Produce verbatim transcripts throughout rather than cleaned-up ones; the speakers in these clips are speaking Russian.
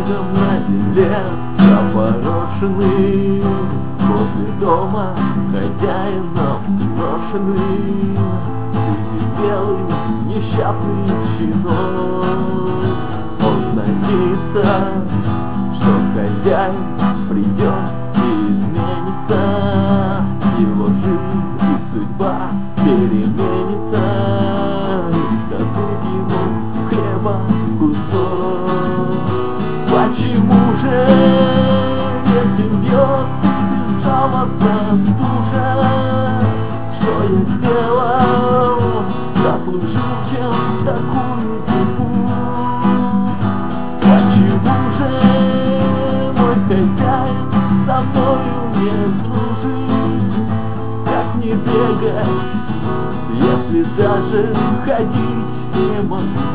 снегом на земле запорошенный, возле дома хозяином брошенный, среди белый несчастный щенок. Он надеется, что хозяин придет и изменится, его жизнь и судьба переменится, и дадут ему хлеба кусок. Почему же этим бьет безжалостно стужа? Что я сделал, заслужил чем такую судьбу? Почему же мой хозяин со мною не дружит? Как мне бегать, если даже ходить не могу?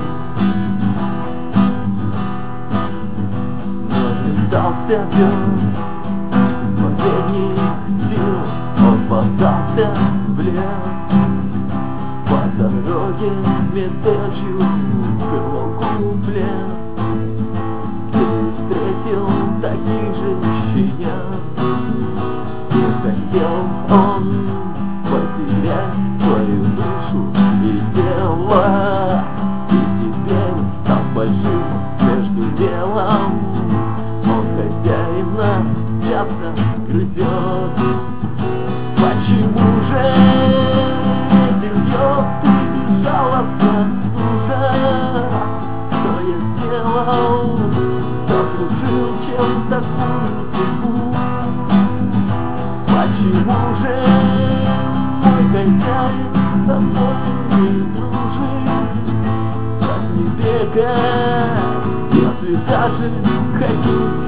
Но метался пес из последних сил, он подался в лес. По дороге метелью кругу плес, где встретил таких же щенят. Не хотел он потерять свою душу и тело, и теперь, став большим между делом, он хозяина часто грызет. Почему же этим бьет и безжалостно стужа? Что я сделал, заслужил чем такую судьбу? Почему же мой хозяин со мной не дружит? Как не бегать, если даже ходить